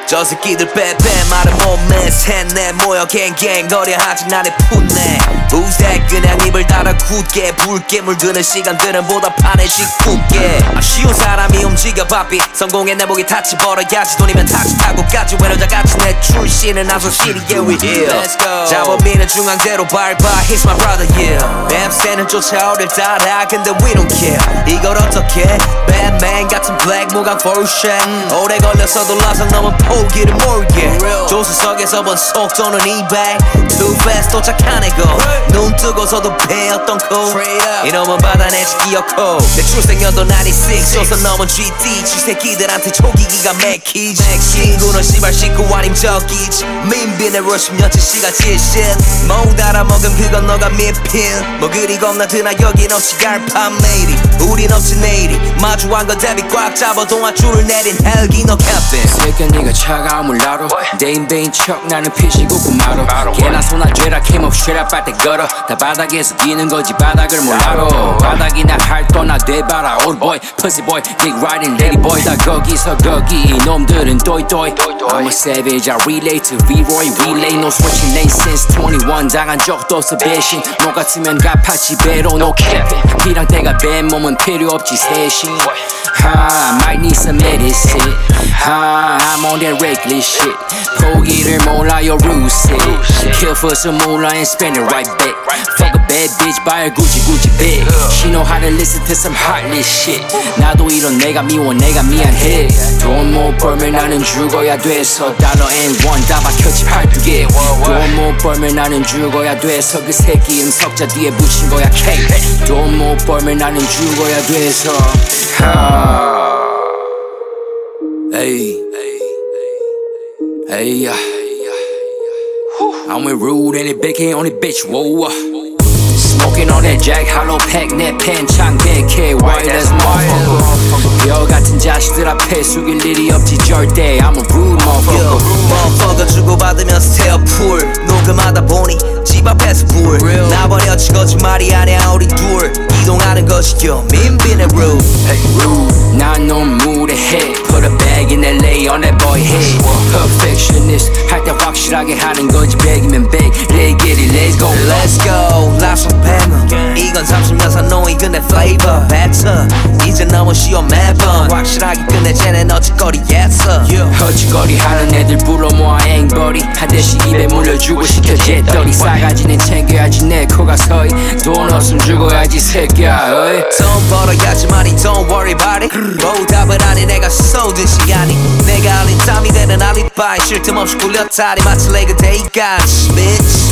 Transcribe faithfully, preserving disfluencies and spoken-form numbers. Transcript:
저 새끼들 빼빼 마른 몸매 셋넷 모여 갱갱 거려 아직 나를 풋내 Who's that 그냥 입을 닫아 굳게 붉게 물드는 시간들은 보다 판에 짓궂게 아쉬운 사람이 움직여 바삐 성공의 내복이 타치 벌어야지 돈이면 타치 타고까지 외로자같이 내 출신은 나서 시리게 we here 잡아미는 중앙대로 밟아 He's my brother yeah 뱀새는 쫓아오를 따라 근데 we don't care 이걸 어떻게 Batman 같은 black 무광 포르쉐 오래 걸려서도 라상 넘은 포기를 모르게 조수석에서 본 속도는 이백 Too fast 도착한 애고 눈 뜨고서도 배웠던 코 이놈은 받아내지 기어코 내 출생연도 구십육 조서 넘은 지디 쥐새끼들한테 초기기가 맥히지 친구는 씨발 식구 아님 적이지 민빈의 십년째 시간 칠십 멍 달아먹은 그건 너가 미필 뭐 그리 겁나 드나 여긴 없이 갈판 매일이 우린 없지 내일이 마주한 건 대비 꽉 잡아 동아줄을 내린 헬기 너 캡빈 새끼 네가 차가움을 알아 내 인베인 척 나는 피시고 구마로 걔나 소나 죄라 캠업 straight up 빨대 걸어 다 바닥에서 뛰는 거지 바닥을 몰라로 바닥이나 할 거나 돼봐라 old boy pussy boy dick riding lady boy 다 거기서 거기 이놈들은 또이또이 I'm a savage I relate to V-Roy relay no switching lane since twenty-one 당한 적도 없어 배신 너 같으면 갚았지 배로 no capping 피랑 때가 뺀 몸은 필요 없지 세신 I might need some medicine I'm on that reckless shit 포기를 몰라요 루시 Kill for some moolah and spend it right back Fuck a bad bitch buy a Gucci Gucci bag She know how to listen to some heartless shit 나도 이런 내가 미워 내가 미안해 돈 못 벌면 나는 죽어야 돼서 달러 and one 다 박혔지 팔두개 돈 못 벌면 나는 죽어야 돼서 그 새끼 음석자 뒤에 붙인 거야 K 돈 못 벌면 나는 죽어야 돼서 Hey Hey uh, I'm with rude and it big on it bitch whoa Smoking on that Jack Hollow pack 내 팬창 백해 wireless motherfucker 여 같은 자식들 앞에 숙일 일이 없지 절대 I'm a rude motherfucker motherfucker 주고받으면서 태워 풀 녹음하다 보니 집 앞에서 불 나버렸지 거짓말이 아니야 우리 둘 이동하는 것이요 민빈의 rule Hey rude 난 넌 무례해 Put a bag in L A on that boy head Perfectionist 할 때 확실하게 하는 거지 백이면 백 Let's get it let's go Let's go 라소 뱅어 이건 삼십 년 산 노이 근데 flavor better 이제 너무 쉬워 매번 확실하게 끝내 쟤넨 어찌거리겠어 허짓거리 하는 애들 불러 모아 앵벌이 한 대씩 입에 물려주고 시켜 잿더리 싸가지는 챙겨야지 내 코가 서이 돈 없음 죽어야지 새끼야 어이. 돈 벌어야지만이 don't worry about it 보답을 하니 내가 쏟은 시간이 내가 알린 땀이 되는 알리바이 쉴 틈 없이 굴렸다니 마치 레그 데이까지 bitch